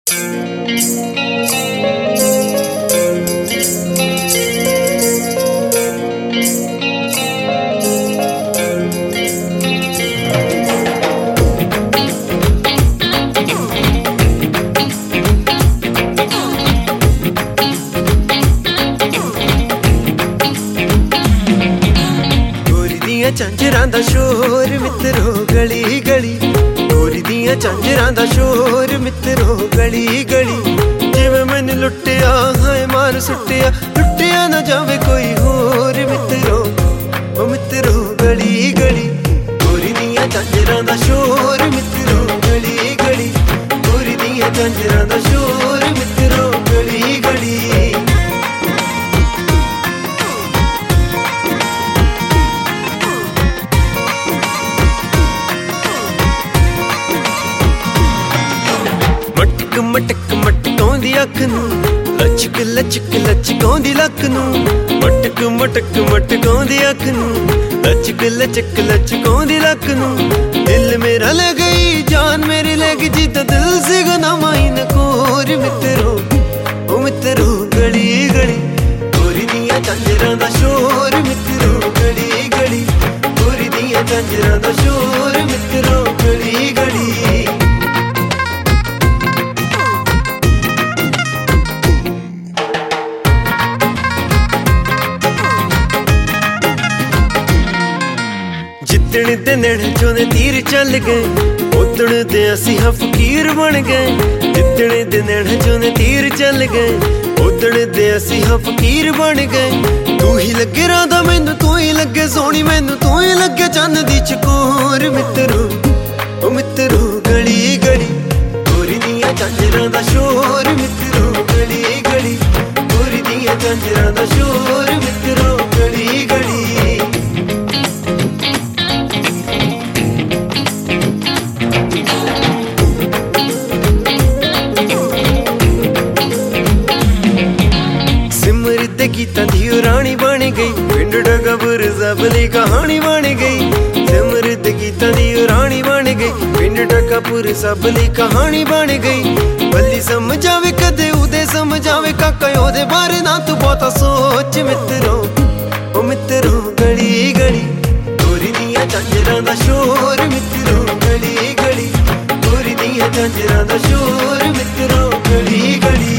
झांजरां दा शोर मित्रो गली गली, गोरी दियां झांजरां दा शोर मित्रो गली गली। जिवें मैनू लुट्टिया हाय मार सुट्टिया, लुट्टिया ना जावे कोई होर मित्रो, ओ मित्रो गली गली। गोरी दियां झांजरां दा शोर मित्रो गली गली, गोरी दियां झांजरां दा शोर मित्रो गली गली। मटक मटकाउंदी अख नूं, लचक लचक लचकाउंदी लक नूं। मटक मटक मटकाउंदी अख नूं, लचक लचक लचकाउंदी लक नूं। दिल मेरा ले गई जान मेरी ले गई, जिद्दां दिल सीगा ना माइन कोर मित्रो, ओ मित्रो गली गली। गोरी दियां झांजरां दा शोर मित्रो गली गली, गोरी दियां झांजरां दा शोर मित्रो गली गली। जिद्दण दे नैणे चों दे तीर चल गए, उद्दण दे असीं हां फकीर बन गए। जिद्दण दे नैणे चों दे तीर चल गए, उद्दण दे असीं हां फकीर बन गए। तू ही लगे राधा मैनू, तू ही लगे सोहणी मैनू, तू ही लगे चंद दी चकोर मित्रो, ओ मित्रो गली गली। गोरी दियां झांजरां दा शोर मित्रो गली गली, गोरी दियां झांजरां दा शोर मित्रो गली गली। गीतां दी रानी बन गई, पिंड डगापुर सबली कहानी बन गई। सिमरत गीतां दी रानी बन गई, पिंड डगापुर सबली कहानी बन गई। बल्ली समझावे कदे उदे समझावे, काका ओदे बारे ना तू बहुता सोच मित्रो, ओ मित्रो गली गली। गोरी दियां झांजरां दा शोर मित्रो गली गली, गोरी दियां झांजरां दा शोर मित्रो गली गली।